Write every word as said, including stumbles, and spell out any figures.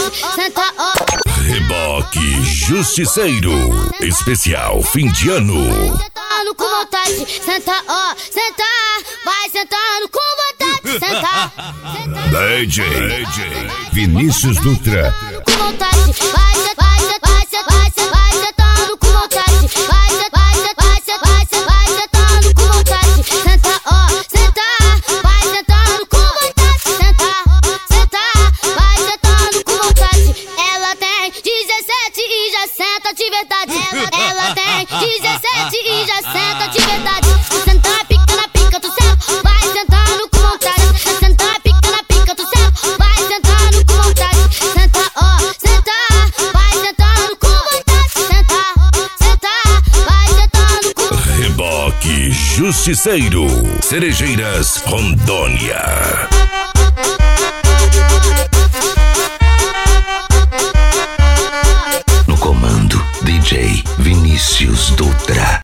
vontade, senta, ó. Reboque Justiceiro, especial fim de ano. Sentando com vontade, senta, ó, senta, vai sentando com vontade, senta, senta. D J, D J Vinícius Dutra. Com vontade, vai, vai, vai, vai, vai, vai sentando com vontade, vai, vai, vai, vai, vai, vai sentando com vontade, senta, ó, senta, vai sentando com vontade, senta, senta, vai sentando com vontade. Ela tem dezessete e já senta de verdade. Ela, ela tem dezessete e já senta de verdade. Senta, pica na pica do céu, vai sentando com vontade. Senta, pica na pica do céu, vai sentando com vontade. Senta, ó, senta, vai sentando com vontade. Senta, senta, vai sentando com vontade. Reboque Justiceiro, Cerejeiras, Rondônia. No comando, D J Vinícius Dutra.